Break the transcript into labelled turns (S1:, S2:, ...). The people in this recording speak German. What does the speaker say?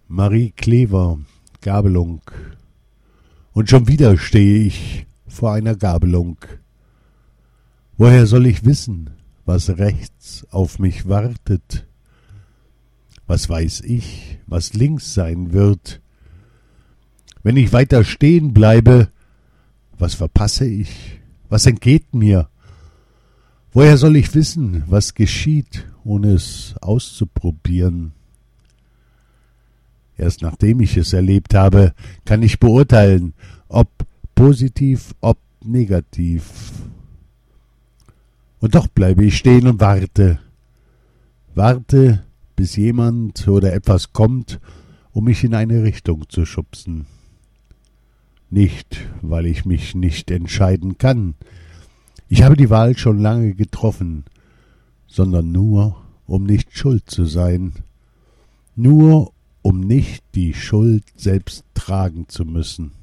S1: Marie Klever, Gabelung. Und schon wieder stehe ich vor einer Gabelung. Woher soll ich wissen, was rechts auf mich wartet? Was weiß ich, was links sein wird? Wenn ich weiter stehen bleibe, was verpasse ich? Was entgeht mir? Woher soll ich wissen, was geschieht, ohne es auszuprobieren? Erst nachdem ich es erlebt habe, kann ich beurteilen, ob positiv, ob negativ. Und doch bleibe ich stehen und warte. Warte, bis jemand oder etwas kommt, um mich in eine Richtung zu schubsen. Nicht, weil ich mich nicht entscheiden kann. Ich habe die Wahl schon lange getroffen, sondern nur, um nicht schuld zu sein. Nur, um nicht die Schuld selbst tragen zu müssen.